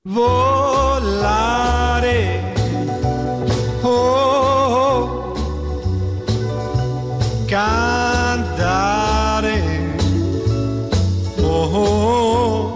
Volare, oh, cantare, oh,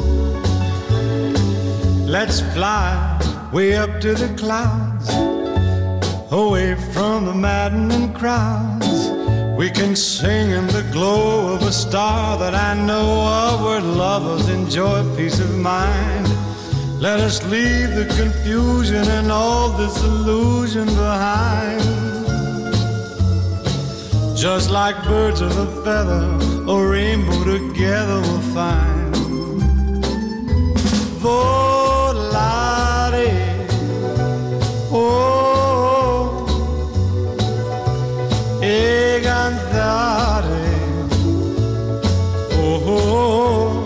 let's fly way up to the clouds, away from the maddening crowds. We can sing in the glow of a star that I know of, where lovers enjoy peace of mind. Let us leave the confusion and all disillusion behind. Just like birds of a feather, a rainbow together we'll find. Volare, oh, e cantare, oh.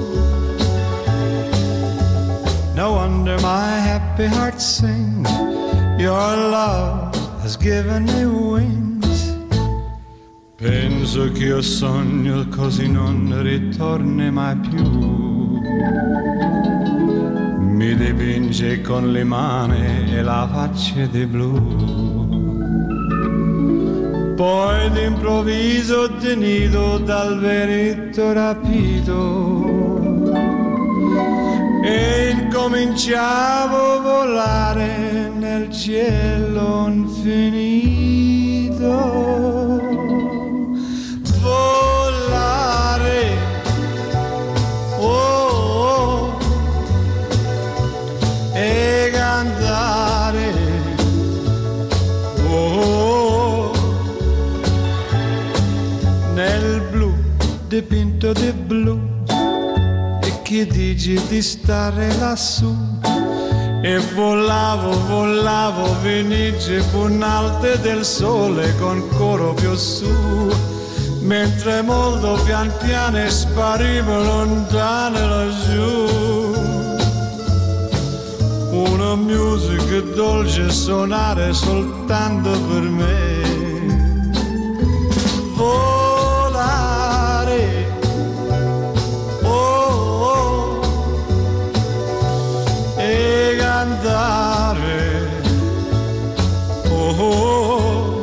No wonder my happy heart sings. Your love has given me wings. Penso che io sogno così non ritorni mai più. Mi dipinge con le mani e la faccia di blu. Poi d'improvviso tenido dal vento rapito e incominciavo a volare nel cielo infinito. Volare, oh, oh, e cantare, oh, nel blu dipinto di blu. Che dici di stare lassù? E volavo, venice punalte del sole con coro più su, mentre molto pian piano sparivo lontano laggiù. Una musica dolce suonare soltanto per me. Volare, andare, oh,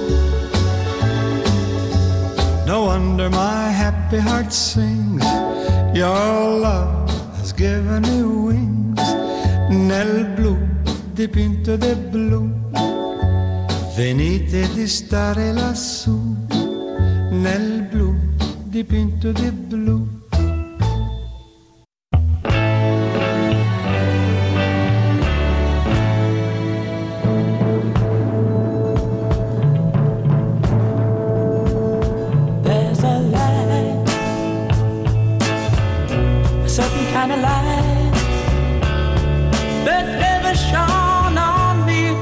no wonder my happy heart sings. Your love has given me wings. Nel blu dipinto di blu, venite di stare lassù. Nel blu dipinto di blu. Kind of light that never shone on me.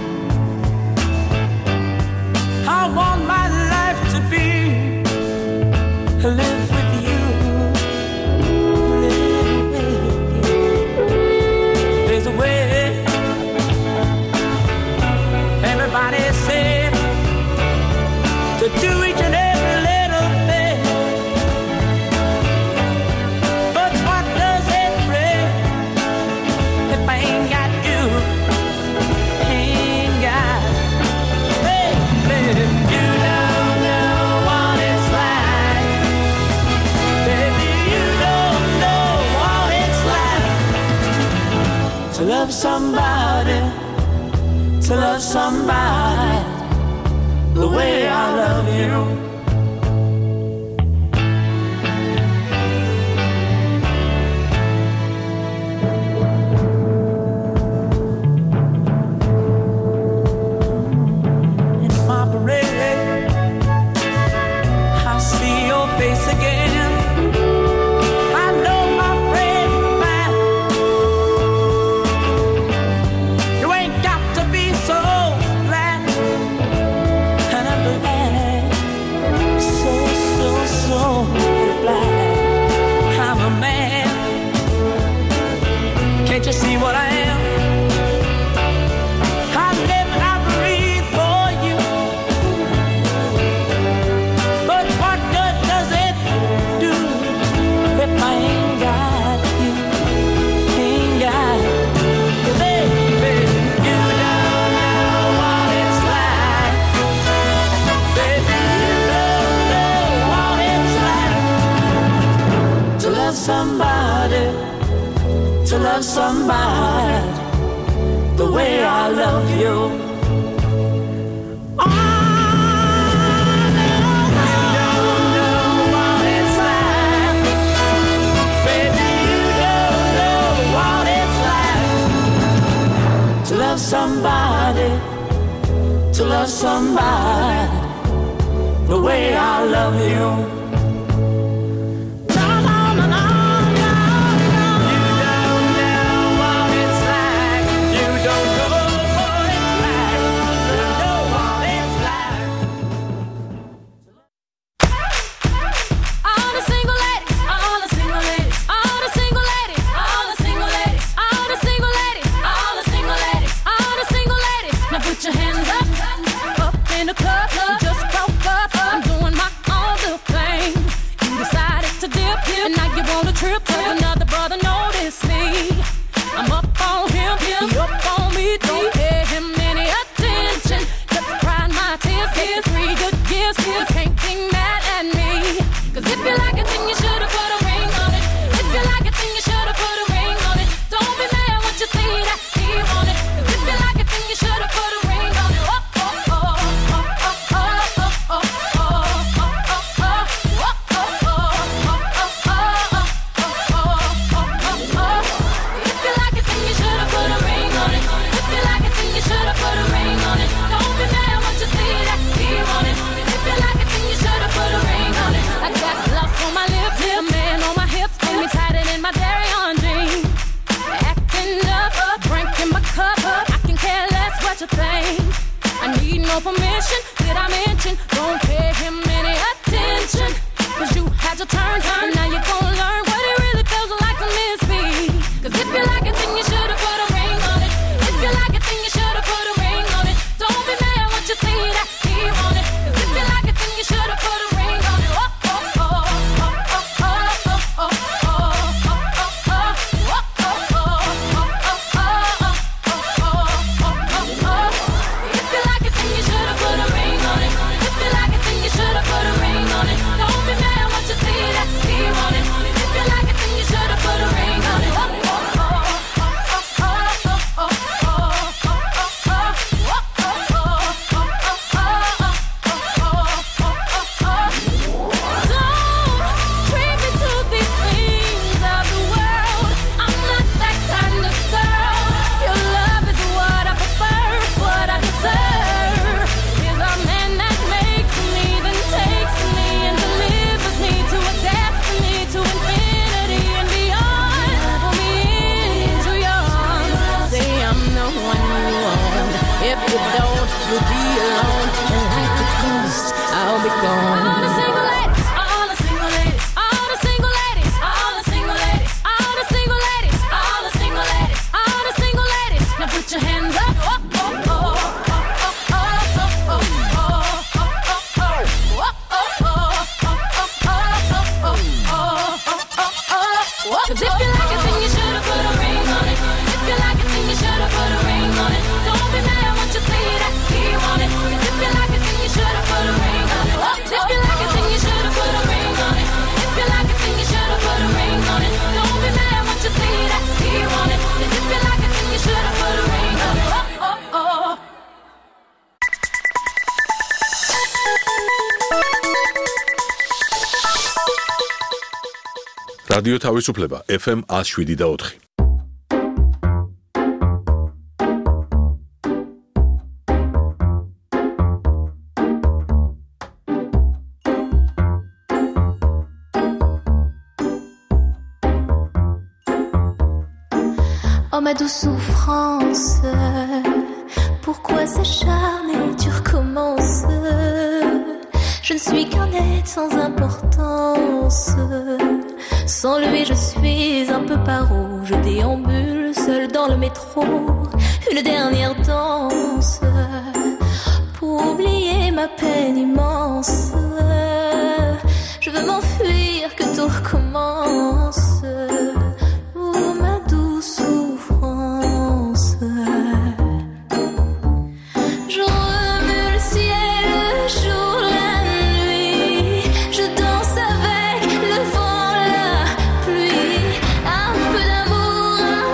I want my life to be live with you, live with you. There's a way everybody said to do each and every little thing. To love somebody, to love somebody the way I love you. In my parade, I see your face again. Can't you see what I am? I live and I breathe for you. But what good does it do if I ain't got you? Ain't to love somebody the way I love you. Somebody, to love somebody the way I love you. Trip, cause another brother noticed me. I'm up on him, he up on me. Don't pay him any attention. Just crying my tears, getting 3 good years. You can't be mad at me. Cause if you like it, then you should've put a ring on it. If you like it, then you should've put a ring on it. Don't be mad what you see that he want it. Cause if you like it, then you should've put a ring on it. Oh, oh, oh, oh, oh, oh, oh, oh, oh. Permission, did I mention? Don't pay him any attention. Cause you had your turn, and now you're gonna learn what it really feels like to miss me. Cause if you like it, then you should've put a ring on it. If you like it, then you should've put a ring on it. Don't be mad what you see that he want it. Cause if you like it, then you should've put a ring on it. Oh, oh, oh, oh, oh, oh, oh, oh, რადიო თავისუფლება FM 107.4. Oh ma douce souffrance, pourquoi s'acharner, tu recommences. Je ne suis qu'un être sans importance. Sans lui je suis un peu paro. Je déambule seul dans le métro. Une dernière danse pour oublier ma peine immense. Je veux m'enfuir, que tout recommence. Oh ma douce souffrance. Je remue le ciel, le jour, la nuit. Je danse avec le vent, la pluie. Un peu d'amour, un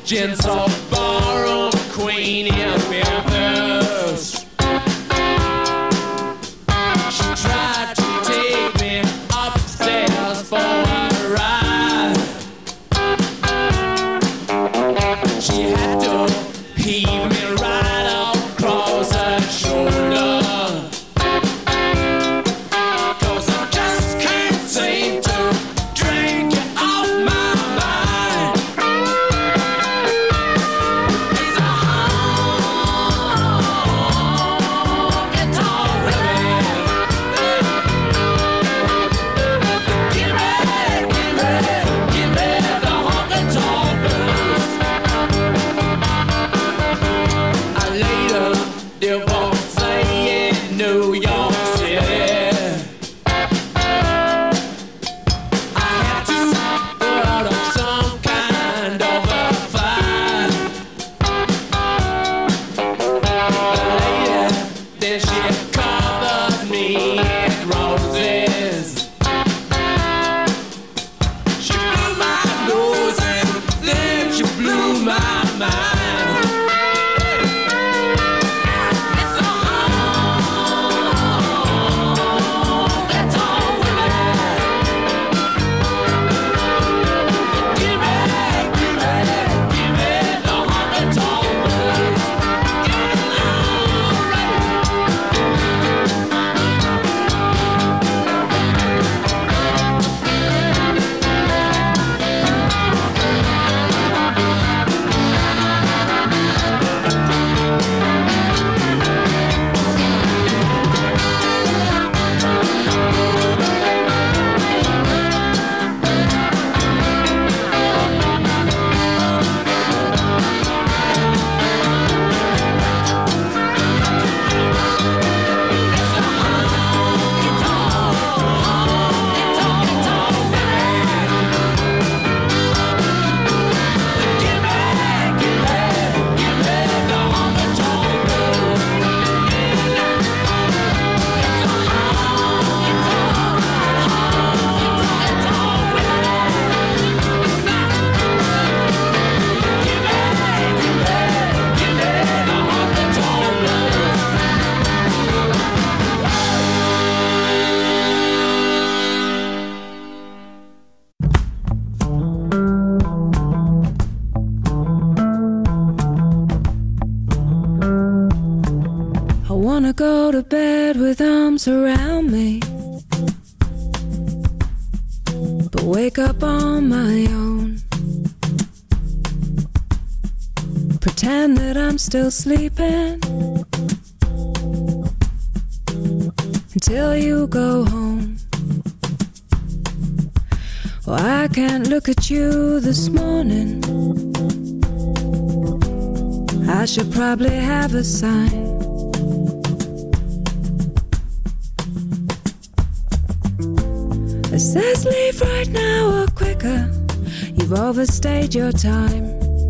Gents all borrowed Queen in Memphis. She tried to take me upstairs for a ride. She had to heave me right across her shoulder. 'Cause I just can't seem to drink you off my mind. It's a honky-tonk women. Give me the honky-tonk blues. I later divorced in New York City. I had to put up some kind of a fight. The lady, then she covered me in roses. She blew my nose and then she blew my mind. It's a honky-tonk women. Give me the honky-tonk blues. I wanna go to bed with arms around me, but wake up on my own. Pretend that I'm still sleeping until you go home. Oh, I can't look at you this morning. I should probably have a sign. It says leave right now or quicker. You've overstayed your time.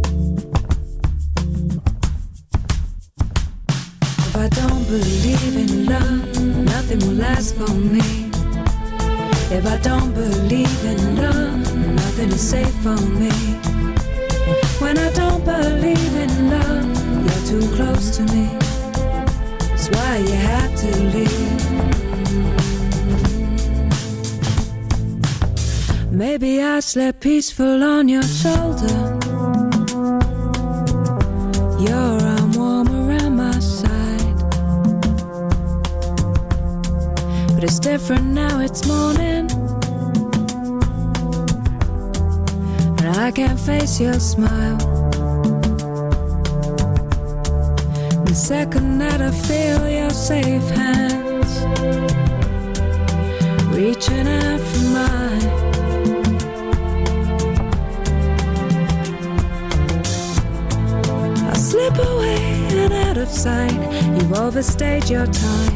If I don't believe in love, nothing will last for me. If I don't believe in love, nothing is safe for me. When I don't believe in love, you're too close to me. That's why you have to leave. Maybe I slept peaceful on your shoulder, your arm warm around my side. But it's different now, it's morning, and I can't face your smile. The second that I feel your safe hands reaching out for mine, slip away and out of sight. You've overstayed your time.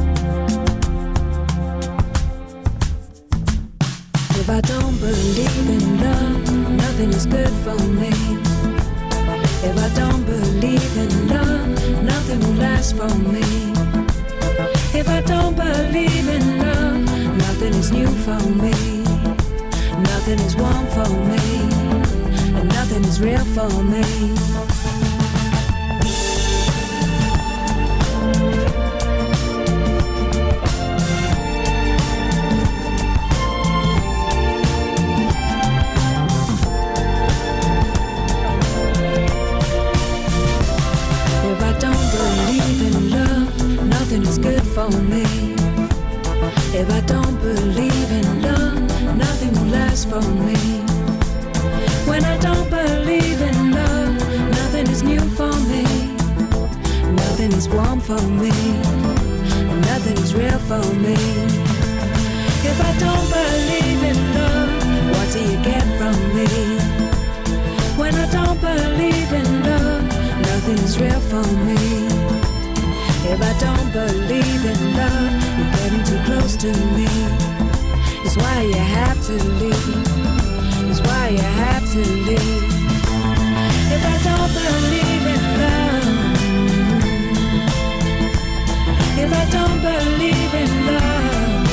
If I don't believe in love, nothing is good for me. If I don't believe in love, nothing will last for me. If I don't believe in love, nothing is new for me. Nothing is warm for me, and nothing is real for me. If I don't believe in love, nothing is good for me. If I don't believe in love, nothing will last for me. When I don't believe in love, nothing is new for me. Nothing is warm for me. Nothing is real for me. If I don't believe in love, what do you get from me? When I don't believe in love, nothing is real for me. If I don't believe in love, you're getting too close to me. It's why you have to leave. It's why you have to leave. If I don't believe in love, if I don't believe in love,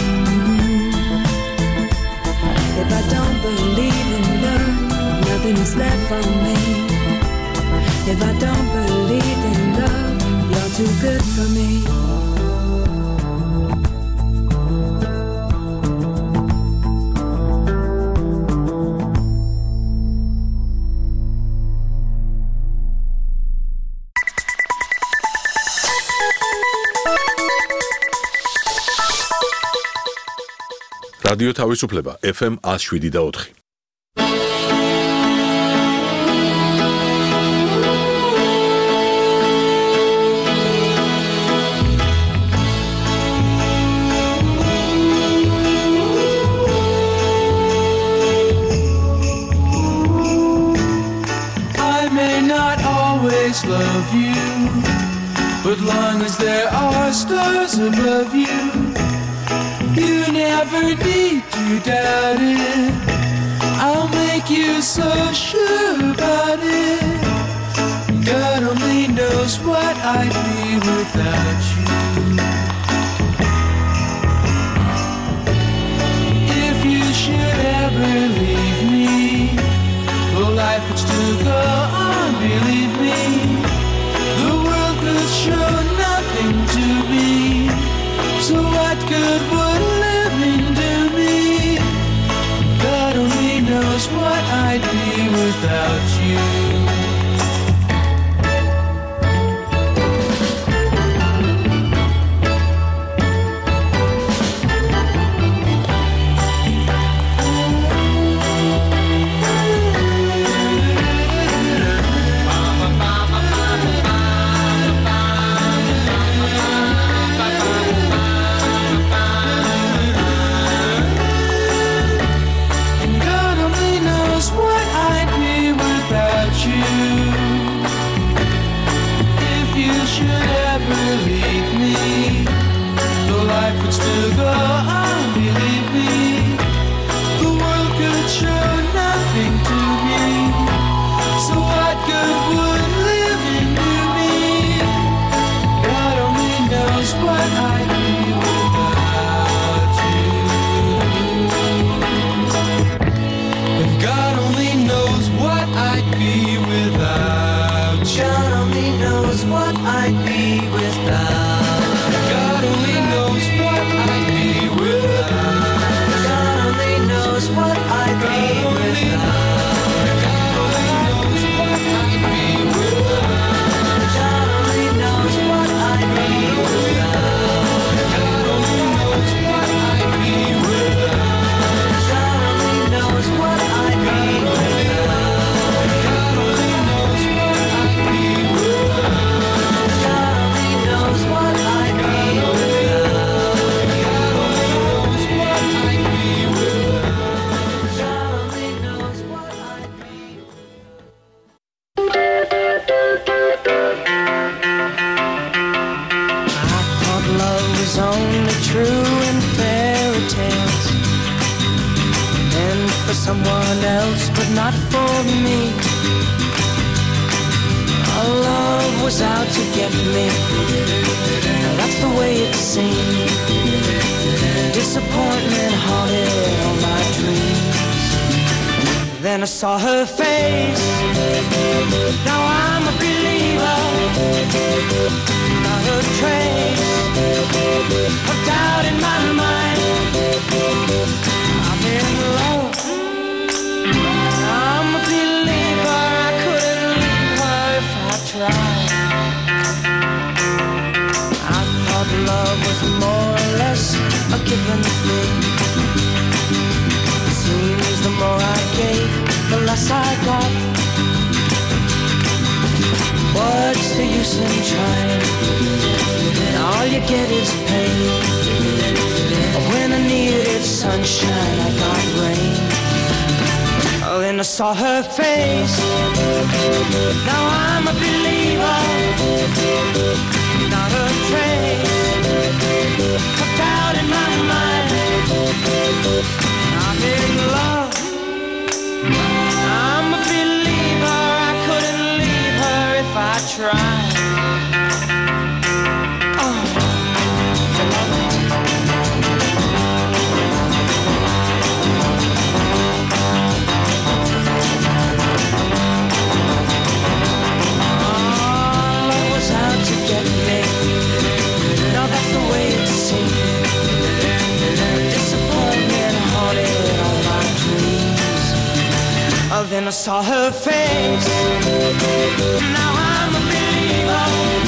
if I don't believe in love, nothing is left for me. If I don't believe in love, you're too good for me. რადიო თავისუფლება FM 107.4. I may not always love you, but long as there are stars above you, you never need to doubt it. I'll make you so sure about it. God only knows what I'd be without you. If you should ever leave me, well, life would still go on, believe me. The world could show nothing to me. So what good would living do me? God only knows what I'd be without you. someone else, but not for me. Our love was out to get me. That's the way it seemed. Disappointment haunted all my dreams. Then I saw her face. Now I'm a believer. Not a trace of doubt in my mind. I'm in love. I'm a believer. I couldn't leave her if I tried. I thought love was more or less a given thing. It seems the more I gave, the less I got. What's the use in trying? All you get is pain. When I needed sunshine, I got rain. Oh, then I saw her face. Now I'm a believer. Not a trace of doubt in my mind. I'm in love. I'm a believer. I couldn't leave her if I tried. Then I saw her face. Now I'm a believer.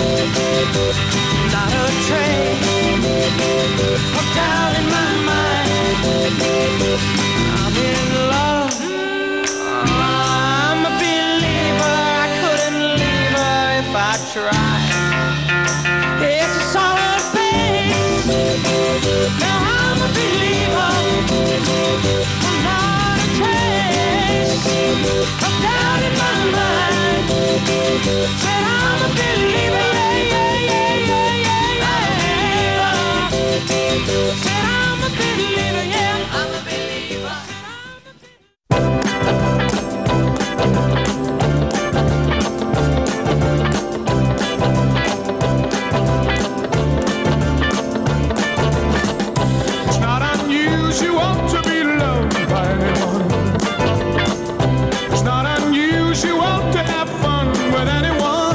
Not a trace of doubt in my mind. I'm in love. I'm a believer. I couldn't leave her if I tried. Yes, I saw her face. Now I'm a believer. Not a trace of doubt in my mind. Said I'm a believer, yeah, yeah, yeah, yeah, yeah. Said I'm a believer, yeah, I'm a believer. It's not unusual to be loved by anyone. It's not unusual to have fun with anyone.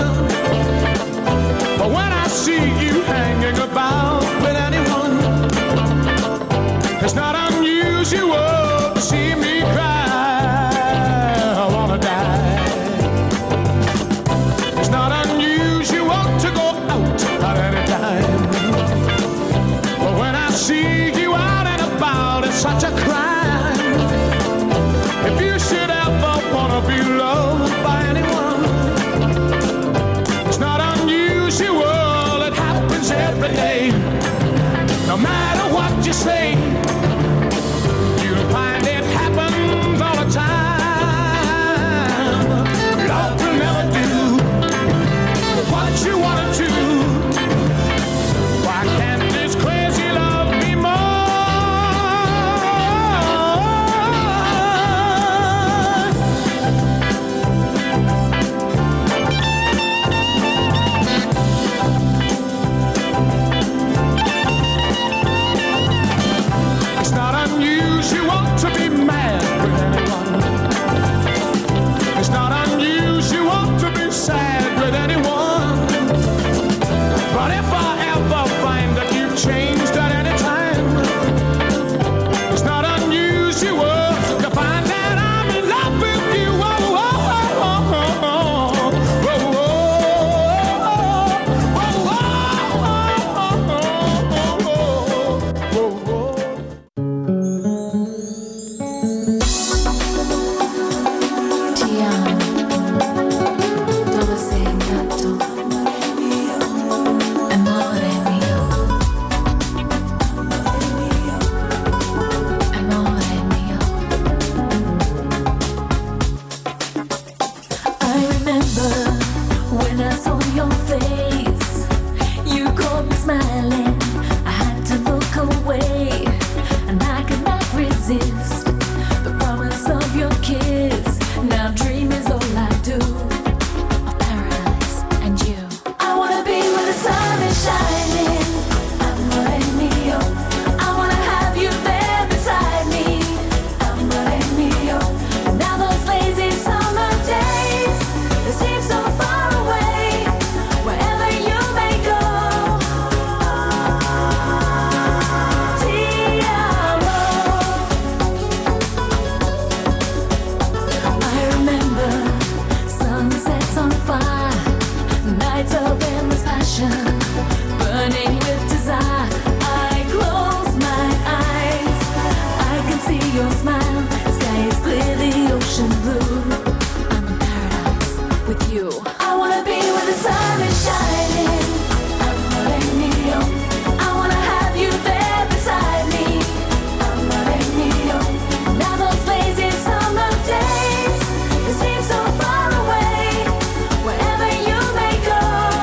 you. I wanna be where the sun is shining. I'm not in New York. I wanna have you there beside me. I'm not in New York. Now those lazy summer days, they seem so far away. Wherever you may go,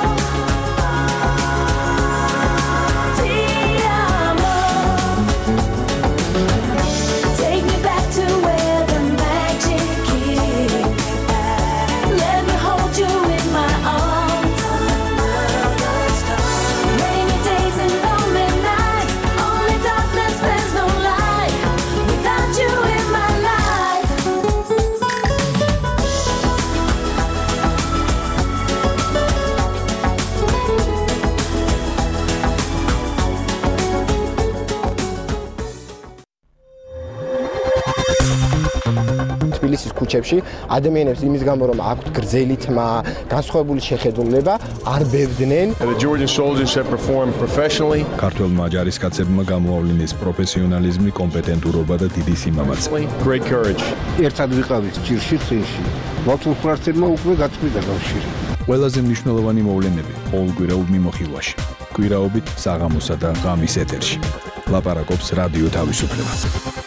ti amo. Take me back to where the magic is. Let me hold you in my arms. Rainy days and lonely nights, only darkness, there's no light without you in my life. თბილისის ქუჩებში ადამიანებს იმის გამო რომ აქვთ გრძელი თმა, განსხვავებული შეხედულება, არ ბევდნენ. The Georgian soldiers have performed professionally. ქართველმა ჯარისკაცებმა გამოავლინეს პროფესიონალიზმი, კომპეტენტურობა და დიდი სიმამაცე. Great courage. ერთად ვიყავით ჭირში წინში. მართლმსაჯულმა უკვე გაწყვიტა კავშირი. ყველაზე მნიშვნელოვანი მოვლენები ყოველკვირეულ მიმოხილვაში. კვირაობით საღამოსა და ღამის ეთერში. ლაპარაკობს რადიო თავისუფლება.